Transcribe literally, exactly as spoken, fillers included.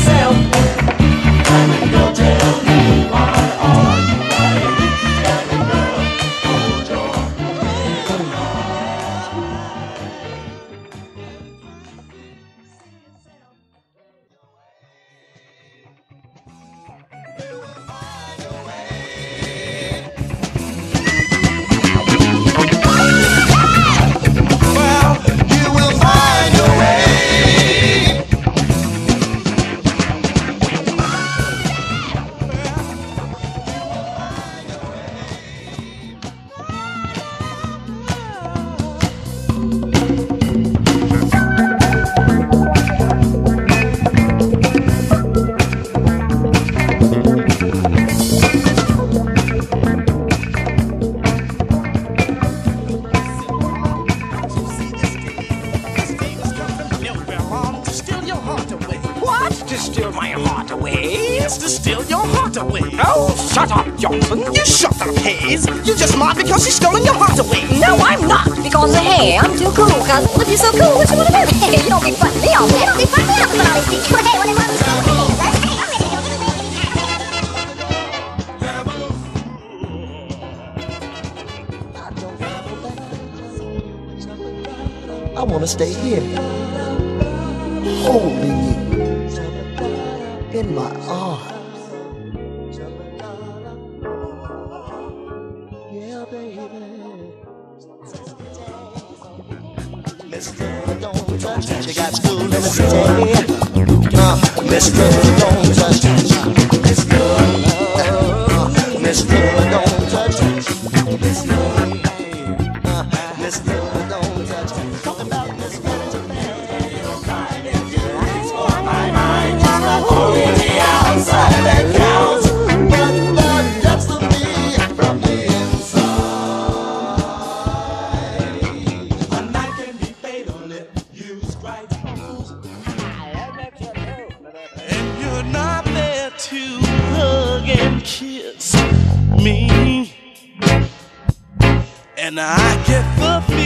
yourself. Candy girl, tell me why are you crying? Candy girl, hold your to steal my heart away? It's to steal your heart away. Oh, shut up, Johnson. You shut up, Hayes. You're just mad because she's stolen your heart away. No, I'm not. Because, hey, I'm too cool. Cause if you're so cool, what you wanna do? Hey, you don't be fucking me off. You don't be fucking me off with all these things. Hey, what do you want to do? I want to stay here, holding you in my arms. Yeah, baby. Mister, don't touch me. You got school in the city. Uh, Mister, don't touch me. Mister, uh, Mister, don't touch me. Mister, uh, Mister, don't touch me. Talking about this Mister Man. You're crying in your eyes for my mind. It's not only the outside that counts, but the depths of me from the inside. A night can be fatal if used right. And you're not there to hug and kiss me. And I get the feeling